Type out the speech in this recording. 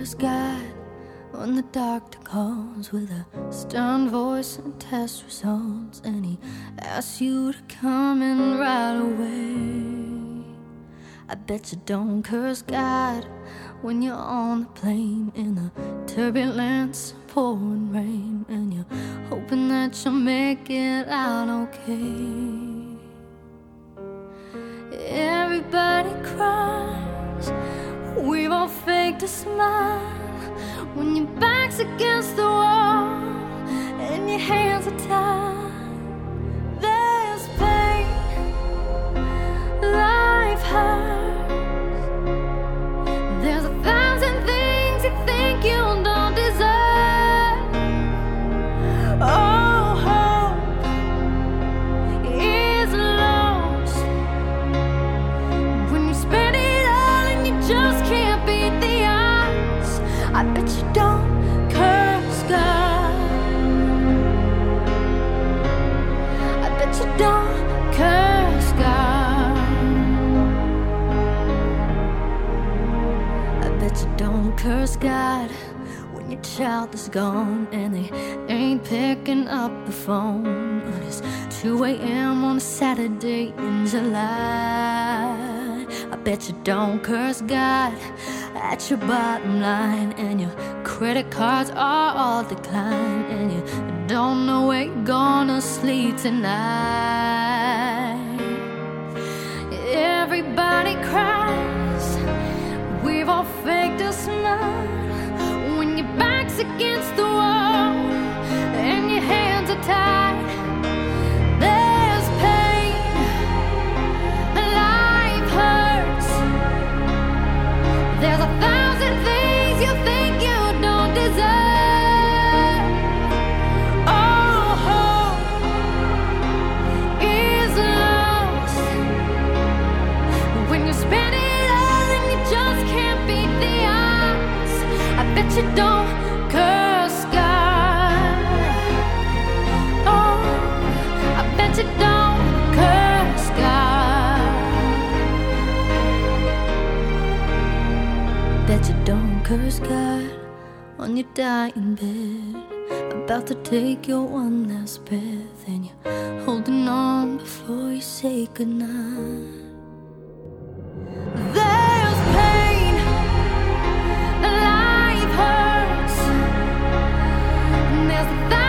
curse God when the doctor calls with a stern voice and test results, and he asks you to come in right away. I bet you don't curse God when you're on the plane in the turbulence, pouring rain, and you're hoping that you'll make it out okay. Everybody cries, we've all faked a smile when your back's against the wall and your hands are tied. There's pain, life hurts. There's 1,000 things you think you don't deserve. Oh, hope is lost when you spend it all and you just can't beat the odds. I bet you don't curse God. I bet you don't curse God. I bet you don't curse God when your child is gone and they ain't picking up the phone. But it's 2 a.m. on a Saturday in July. I bet you don't curse God at your bottom line and your credit cards are all declined and you don't know where you're gonna sleep tonight. Everybody cries, we've all faked a smile when your back's against the wall and your hands are tied. There's pain, life hurts. There's 1,000 things you think you don't deserve. Oh, hope is lost when you spend it all and you just can't beat the odds. I bet you don't curse God. Oh, I bet you don't curse God. Bet you don't curse God on your dying bed, about to take your one last breath, and you're holding on before you say goodnight. There's pain, life hurts, and there's